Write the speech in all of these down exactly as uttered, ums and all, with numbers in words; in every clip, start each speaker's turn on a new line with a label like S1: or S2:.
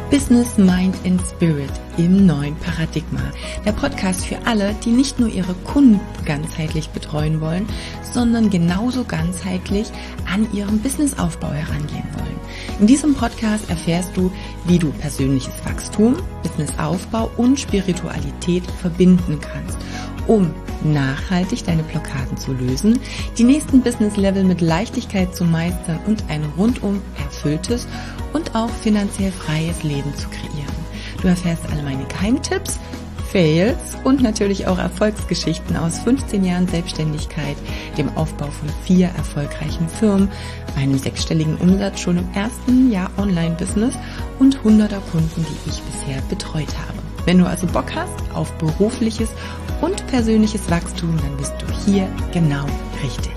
S1: Business, Mind and Spirit im neuen Paradigma. Der Podcast für alle, die nicht nur ihre Kunden ganzheitlich betreuen wollen, sondern genauso ganzheitlich an ihrem Businessaufbau herangehen wollen. In diesem Podcast erfährst du, wie du persönliches Wachstum, Businessaufbau und Spiritualität verbinden kannst, um nachhaltig deine Blockaden zu lösen, die nächsten Business-Level mit Leichtigkeit zu meistern und ein rundum erfülltes und auch finanziell freies Leben zu kreieren. Du erfährst alle meine Geheimtipps, Fails und natürlich auch Erfolgsgeschichten aus fünfzehn Jahren Selbstständigkeit, dem Aufbau von vier erfolgreichen Firmen, meinem sechsstelligen Umsatz schon im ersten Jahr Online-Business und hunderter Kunden, die ich bisher betreut habe. Wenn du also Bock hast auf berufliches und persönliches Wachstum, dann bist du hier genau richtig.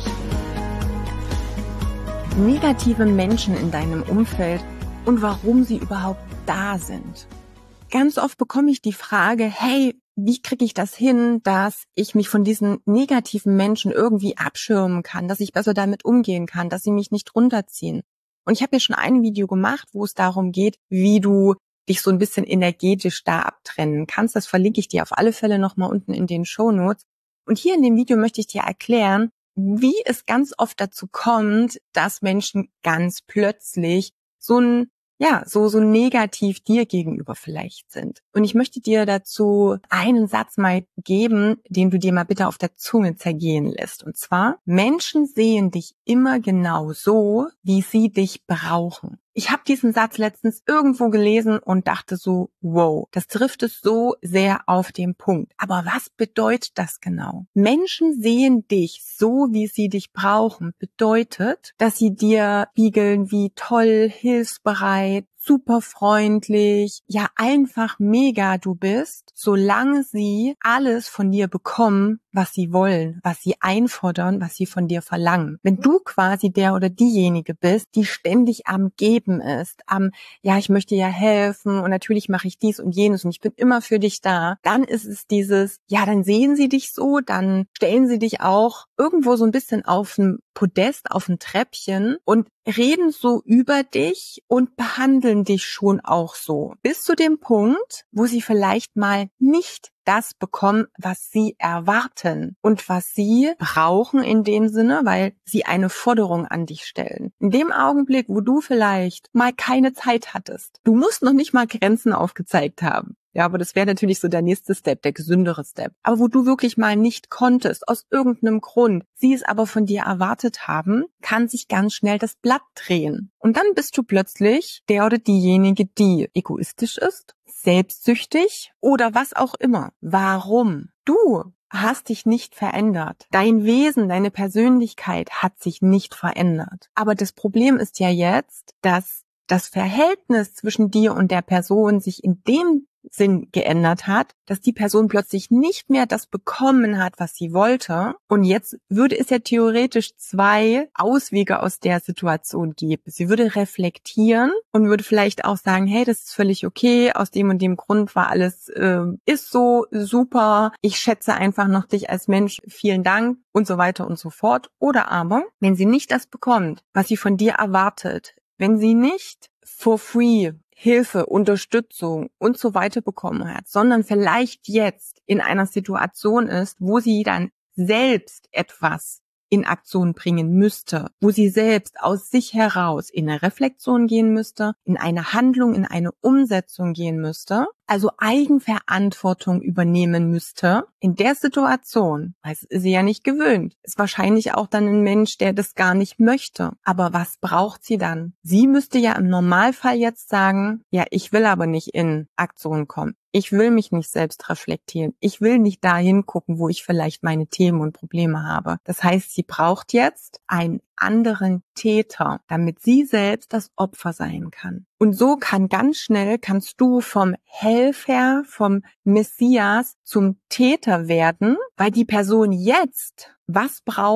S2: Negative Menschen in deinem Umfeld und warum sie überhaupt da sind. Ganz oft bekomme ich die Frage, hey, wie kriege ich das hin, dass ich mich von diesen negativen Menschen irgendwie abschirmen kann, dass ich besser damit umgehen kann, dass sie mich nicht runterziehen. Und ich habe ja schon ein Video gemacht, wo es darum geht, wie du dich so ein bisschen energetisch da abtrennen kannst. Das verlinke ich dir auf alle Fälle nochmal unten in den Shownotes. Und hier in dem Video möchte ich dir erklären, wie es ganz oft dazu kommt, dass Menschen ganz plötzlich so ein ja, so, so negativ dir gegenüber vielleicht sind. Und ich möchte dir dazu einen Satz mal geben, den du dir mal bitte auf der Zunge zergehen lässt. Und zwar, Menschen sehen dich immer genau so, wie sie dich brauchen. Ich habe diesen Satz letztens irgendwo gelesen und dachte so, wow, das trifft es so sehr auf den Punkt. Aber was bedeutet das genau? Menschen sehen dich so, wie sie dich brauchen, bedeutet, dass sie dir spiegeln, wie toll, hilfsbereit, super freundlich, ja einfach mega du bist, solange sie alles von dir bekommen, was sie wollen, was sie einfordern, was sie von dir verlangen. Wenn du quasi der oder diejenige bist, die ständig am Geben ist, am, ja, ich möchte ja helfen und natürlich mache ich dies und jenes und ich bin immer für dich da, dann ist es dieses, ja, dann sehen sie dich so, dann stellen sie dich auch irgendwo so ein bisschen auf ein Podest, auf ein Treppchen und reden so über dich und behandeln dich schon auch so. Bis zu dem Punkt, wo sie vielleicht mal nicht das bekommen, was sie erwarten und was sie brauchen in dem Sinne, weil sie eine Forderung an dich stellen. In dem Augenblick, wo du vielleicht mal keine Zeit hattest, du musst noch nicht mal Grenzen aufgezeigt haben. Ja, aber das wäre natürlich so der nächste Step, der gesündere Step. Aber wo du wirklich mal nicht konntest, aus irgendeinem Grund, sie es aber von dir erwartet haben, kann sich ganz schnell das Blatt drehen. Und dann bist du plötzlich der oder diejenige, die egoistisch ist, selbstsüchtig oder was auch immer. Warum? Du hast dich nicht verändert. Dein Wesen, deine Persönlichkeit hat sich nicht verändert. Aber das Problem ist ja jetzt, dass das Verhältnis zwischen dir und der Person sich in dem Sinn geändert hat, dass die Person plötzlich nicht mehr das bekommen hat, was sie wollte. Und jetzt würde es ja theoretisch zwei Auswege aus der Situation geben. Sie würde reflektieren und würde vielleicht auch sagen, hey, das ist völlig okay, aus dem und dem Grund war alles, äh, ist so super, ich schätze einfach noch dich als Mensch, vielen Dank und so weiter und so fort. Oder aber, wenn sie nicht das bekommt, was sie von dir erwartet, wenn sie nicht for free Hilfe, Unterstützung und so weiter bekommen hat, sondern vielleicht jetzt in einer Situation ist, wo sie dann selbst etwas in Aktion bringen müsste, wo sie selbst aus sich heraus in eine Reflexion gehen müsste, in eine Handlung, in eine Umsetzung gehen müsste, also Eigenverantwortung übernehmen müsste, in der Situation, weil es ist sie ja nicht gewöhnt, ist wahrscheinlich auch dann ein Mensch, der das gar nicht möchte. Aber was braucht sie dann? Sie müsste ja im Normalfall jetzt sagen, ja, ich will aber nicht in Aktion kommen. Ich will mich nicht selbst reflektieren. Ich will nicht dahin gucken, wo ich vielleicht meine Themen und Probleme habe. Das heißt, sie braucht jetzt einen anderen Täter, damit sie selbst das Opfer sein kann. Und so kann ganz schnell, kannst du vom Helfer, vom Messias zum Täter werden, weil die Person jetzt was braucht,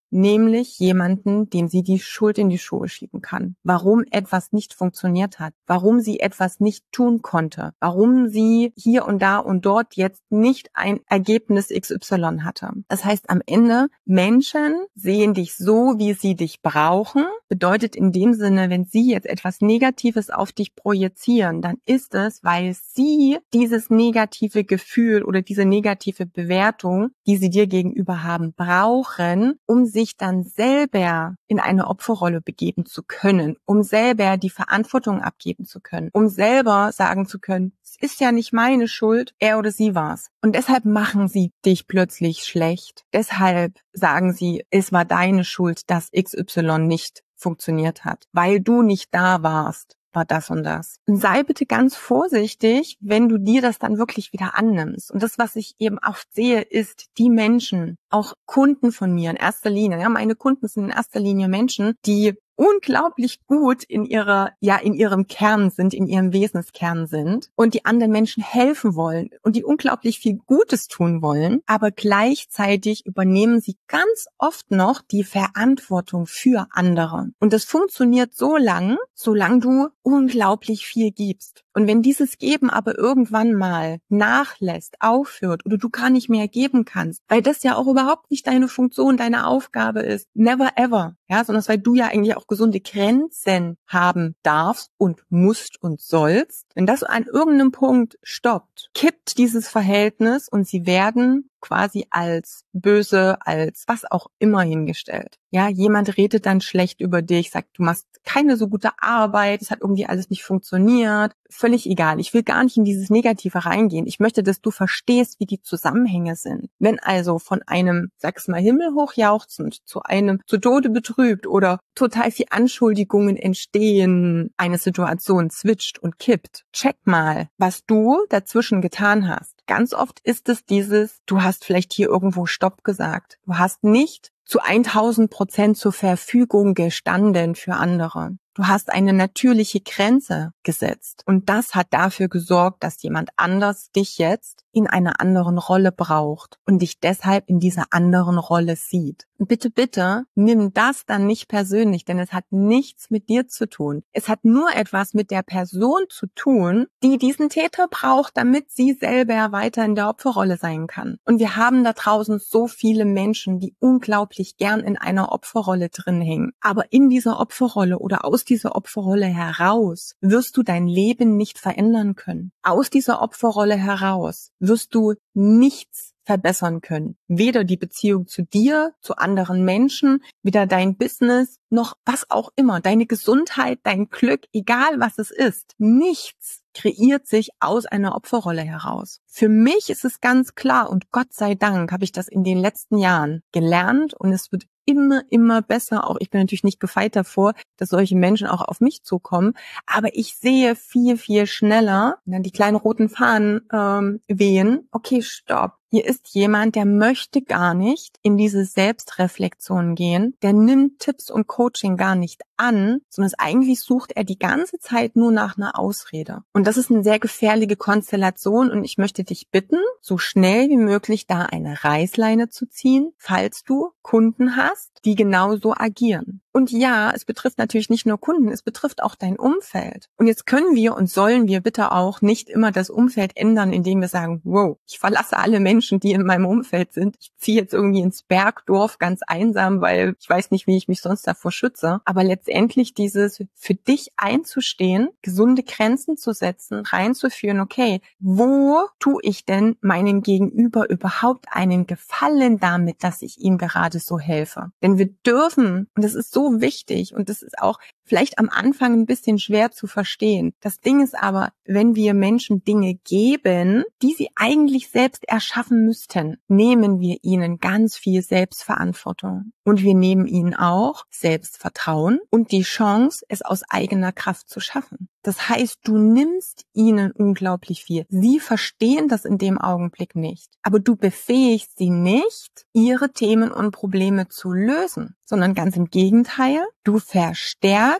S2: nämlich jemanden, dem sie die Schuld in die Schuhe schieben kann, warum etwas nicht funktioniert hat, warum sie etwas nicht tun konnte, warum sie hier und da und dort jetzt nicht ein Ergebnis X Y hatte. Das heißt, am Ende, Menschen sehen dich so, wie sie dich brauchen, bedeutet in dem Sinne, wenn sie jetzt etwas Negatives auf dich projizieren, dann ist es, weil sie dieses negative Gefühl oder diese negative Bewertung, die sie dir gegenüber haben, brauchen, um sich dann selber in eine Opferrolle begeben zu können, um selber die Verantwortung abgeben zu können, um selber sagen zu können, es ist ja nicht meine Schuld, er oder sie war's. Und deshalb machen sie dich plötzlich schlecht. Deshalb sagen sie, es war deine Schuld, dass X Y nicht funktioniert hat, weil du nicht da warst. War das und das. Und sei bitte ganz vorsichtig, wenn du dir das dann wirklich wieder annimmst. Und das, was ich eben oft sehe, ist die Menschen, auch Kunden von mir in erster Linie. Ja, meine Kunden sind in erster Linie Menschen, die unglaublich gut in ihrer, ja, in ihrem Kern sind, in ihrem Wesenskern sind und die anderen Menschen helfen wollen und die unglaublich viel Gutes tun wollen, aber gleichzeitig übernehmen sie ganz oft noch die Verantwortung für andere. Und das funktioniert so lang, solange du unglaublich viel gibst. Und wenn dieses Geben aber irgendwann mal nachlässt, aufhört oder du gar nicht mehr geben kannst, weil das ja auch überhaupt nicht deine Funktion, deine Aufgabe ist, never ever, ja, sondern weil du ja eigentlich auch gesunde Grenzen haben darfst und musst und sollst, wenn das an irgendeinem Punkt stoppt, kippt dieses Verhältnis und sie werden quasi als böse, als was auch immer hingestellt. Ja, jemand redet dann schlecht über dich, sagt, du machst keine so gute Arbeit, es hat irgendwie alles nicht funktioniert. Völlig egal. Ich will gar nicht in dieses Negative reingehen. Ich möchte, dass du verstehst, wie die Zusammenhänge sind. Wenn also von einem, sag's mal, himmelhoch jauchzend zu einem zu Tode betrübt oder total viel Anschuldigungen entstehen, eine Situation switcht und kippt, check mal, was du dazwischen getan hast. Ganz oft ist es dieses, du hast vielleicht hier irgendwo Stopp gesagt. Du hast nicht zu tausend Prozent zur Verfügung gestanden für andere. Du hast eine natürliche Grenze gesetzt. Und das hat dafür gesorgt, dass jemand anders dich jetzt in einer anderen Rolle braucht und dich deshalb in dieser anderen Rolle sieht. Und bitte, bitte, nimm das dann nicht persönlich, denn es hat nichts mit dir zu tun. Es hat nur etwas mit der Person zu tun, die diesen Täter braucht, damit sie selber weiter in der Opferrolle sein kann. Und wir haben da draußen so viele Menschen, die unglaublich gern in einer Opferrolle drin hängen. Aber in dieser Opferrolle oder aus dieser Opferrolle heraus wirst du dein Leben nicht verändern können. Aus dieser Opferrolle heraus wirst du nichts verbessern können. Weder die Beziehung zu dir, zu anderen Menschen, weder dein Business, noch was auch immer. Deine Gesundheit, dein Glück, egal was es ist. Nichts kreiert sich aus einer Opferrolle heraus. Für mich ist es ganz klar und Gott sei Dank habe ich das in den letzten Jahren gelernt und es wird immer, immer besser. Auch ich bin natürlich nicht gefeit davor, dass solche Menschen auch auf mich zukommen. Aber ich sehe viel, viel schneller, dann die kleinen roten Fahnen ähm, wehen. Okay, stopp. Hier ist jemand, der möchte gar nicht in diese Selbstreflexion gehen. Der nimmt Tipps und Coaching gar nicht an, sondern eigentlich sucht er die ganze Zeit nur nach einer Ausrede. Und das ist eine sehr gefährliche Konstellation und ich möchte dich bitten, so schnell wie möglich da eine Reißleine zu ziehen, falls du Kunden hast, die genauso agieren. Und ja, es betrifft natürlich nicht nur Kunden, es betrifft auch dein Umfeld. Und jetzt können wir und sollen wir bitte auch nicht immer das Umfeld ändern, indem wir sagen, wow, ich verlasse alle Menschen, die in meinem Umfeld sind. Ich ziehe jetzt irgendwie ins Bergdorf ganz einsam, weil ich weiß nicht, wie ich mich sonst davor schütze. Aber letztendlich dieses für dich einzustehen, gesunde Grenzen zu setzen, reinzuführen, okay, wo tue ich denn meinem Gegenüber überhaupt einen Gefallen damit, dass ich ihm gerade so helfe? Denn wir dürfen, und das ist so wichtig und das ist auch vielleicht am Anfang ein bisschen schwer zu verstehen. Das Ding ist aber, wenn wir Menschen Dinge geben, die sie eigentlich selbst erschaffen müssten, nehmen wir ihnen ganz viel Selbstverantwortung. Und wir nehmen ihnen auch Selbstvertrauen und die Chance, es aus eigener Kraft zu schaffen. Das heißt, du nimmst ihnen unglaublich viel. Sie verstehen das in dem Augenblick nicht. Aber du befähigst sie nicht, ihre Themen und Probleme zu lösen, sondern ganz im Gegenteil, du verstärkst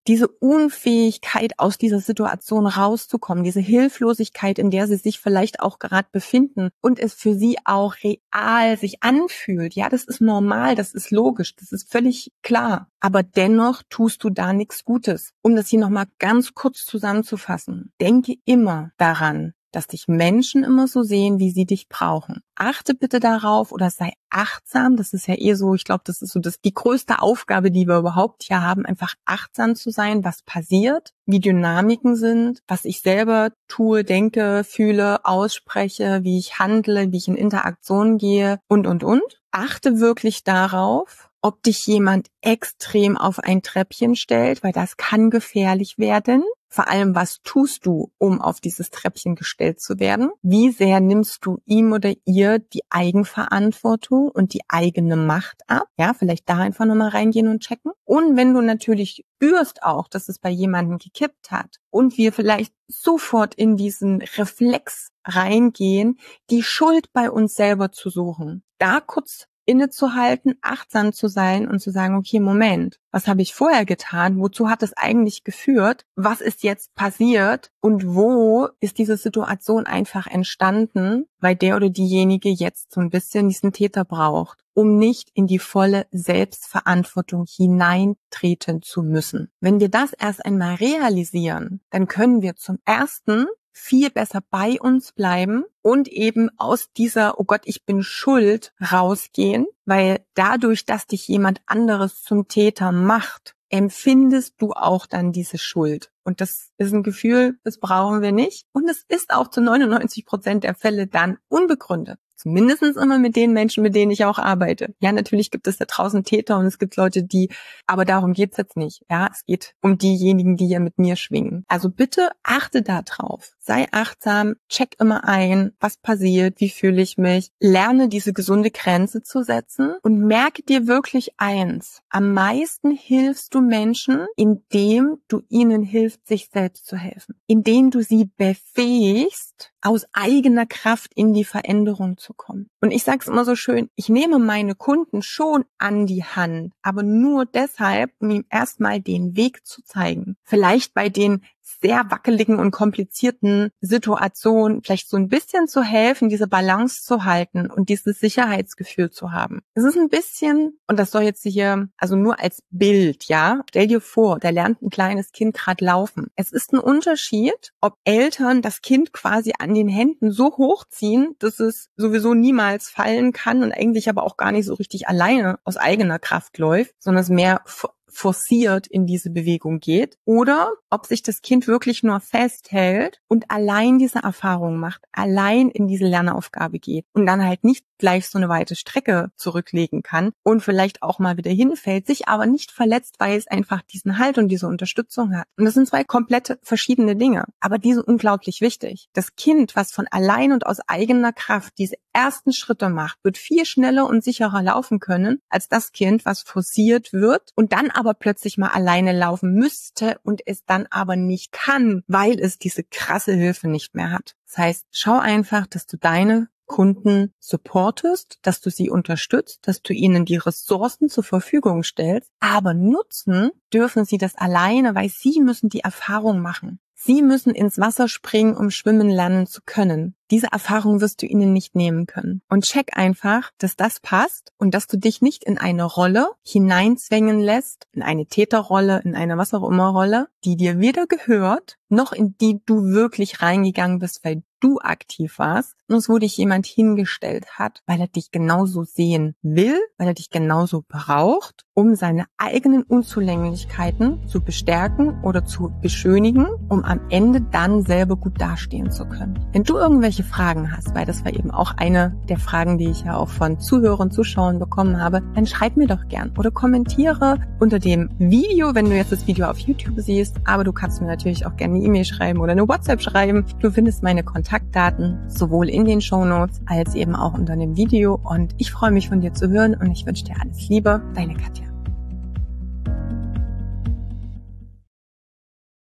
S2: diese Unfähigkeit, aus dieser Situation rauszukommen, diese Hilflosigkeit, in der sie sich vielleicht auch gerade befinden und es für sie auch real sich anfühlt. Ja, das ist normal, das ist logisch, das ist völlig klar. Aber dennoch tust du da nichts Gutes. Um das hier nochmal ganz kurz zusammenzufassen, denke immer daran, dass dich Menschen immer so sehen, wie sie dich brauchen. Achte bitte darauf oder sei achtsam. Das ist ja eh so, ich glaube, das ist so das, die größte Aufgabe, die wir überhaupt hier haben, einfach achtsam zu sein, was passiert, wie Dynamiken sind, was ich selber tue, denke, fühle, ausspreche, wie ich handle, wie ich in Interaktion gehe und, und, und. Achte wirklich darauf, ob dich jemand extrem auf ein Treppchen stellt, weil das kann gefährlich werden. Vor allem, was tust du, um auf dieses Treppchen gestellt zu werden? Wie sehr nimmst du ihm oder ihr die Eigenverantwortung und die eigene Macht ab? Ja, vielleicht da einfach nochmal reingehen und checken. Und wenn du natürlich spürst auch, dass es bei jemandem gekippt hat und wir vielleicht sofort in diesen Reflex reingehen, die Schuld bei uns selber zu suchen, da kurz innezuhalten, achtsam zu sein und zu sagen, okay, Moment, was habe ich vorher getan? Wozu hat es eigentlich geführt? Was ist jetzt passiert? Und wo ist diese Situation einfach entstanden, weil der oder diejenige jetzt so ein bisschen diesen Täter braucht, um nicht in die volle Selbstverantwortung hineintreten zu müssen? Wenn wir das erst einmal realisieren, dann können wir zum Ersten viel besser bei uns bleiben und eben aus dieser, oh Gott, ich bin schuld, rausgehen, weil dadurch, dass dich jemand anderes zum Täter macht, empfindest du auch dann diese Schuld. Und das ist ein Gefühl, das brauchen wir nicht. Und es ist auch zu neunundneunzig Prozent der Fälle dann unbegründet. Zumindest immer mit den Menschen, mit denen ich auch arbeite. Ja, natürlich gibt es da draußen Täter und es gibt Leute, die, aber darum geht's jetzt nicht. Ja, es geht um diejenigen, die hier mit mir schwingen. Also bitte achte da drauf. Sei achtsam, check immer ein, was passiert, wie fühle ich mich. Lerne diese gesunde Grenze zu setzen und merke dir wirklich eins. Am meisten hilfst du Menschen, indem du ihnen hilfst, sich selbst zu helfen. Indem du sie befähigst, aus eigener Kraft in die Veränderung zu kommen. Und ich sage es immer so schön, ich nehme meine Kunden schon an die Hand, aber nur deshalb, um ihm erstmal den Weg zu zeigen. Vielleicht bei den sehr wackeligen und komplizierten Situationen vielleicht so ein bisschen zu helfen, diese Balance zu halten und dieses Sicherheitsgefühl zu haben. Es ist ein bisschen, und das soll jetzt hier, also nur als Bild, ja, stell dir vor, da lernt ein kleines Kind gerade laufen. Es ist ein Unterschied, ob Eltern das Kind quasi an den Händen so hochziehen, dass es sowieso niemals fallen kann und eigentlich aber auch gar nicht so richtig alleine aus eigener Kraft läuft, sondern es mehr forciert in diese Bewegung geht, oder ob sich das Kind wirklich nur festhält und allein diese Erfahrung macht, allein in diese Lernaufgabe geht und dann halt nicht gleich so eine weite Strecke zurücklegen kann und vielleicht auch mal wieder hinfällt, sich aber nicht verletzt, weil es einfach diesen Halt und diese Unterstützung hat. Und das sind zwei komplett verschiedene Dinge, aber die sind unglaublich wichtig. Das Kind, was von allein und aus eigener Kraft diese ersten Schritte macht, wird viel schneller und sicherer laufen können, als das Kind, was forciert wird und dann aber plötzlich mal alleine laufen müsste und es dann aber nicht kann, weil es diese krasse Hilfe nicht mehr hat. Das heißt, schau einfach, dass du deine Kunden supportest, dass du sie unterstützt, dass du ihnen die Ressourcen zur Verfügung stellst, aber nutzen dürfen sie das alleine, weil sie müssen die Erfahrung machen. Sie müssen ins Wasser springen, um schwimmen lernen zu können. Diese Erfahrung wirst du ihnen nicht nehmen können. Und check einfach, dass das passt und dass du dich nicht in eine Rolle hineinzwängen lässt, in eine Täterrolle, in eine was auch immer Rolle, die dir weder gehört, noch in die du wirklich reingegangen bist, weil du aktiv warst, nur wo dich jemand hingestellt hat, weil er dich genauso sehen will, weil er dich genauso braucht, um seine eigenen Unzulänglichkeiten zu bestärken oder zu beschönigen, um am Ende dann selber gut dastehen zu können. Wenn du irgendwelche Fragen hast, weil das war eben auch eine der Fragen, die ich ja auch von Zuhörern, Zuschauern bekommen habe, dann schreib mir doch gern oder kommentiere unter dem Video, wenn du jetzt das Video auf YouTube siehst, aber du kannst mir natürlich auch gerne eine E-Mail schreiben oder eine WhatsApp schreiben. Du findest meine Kontaktdaten sowohl in den Shownotes als eben auch unter dem Video und ich freue mich von dir zu hören und ich wünsche dir alles Liebe, deine Katja.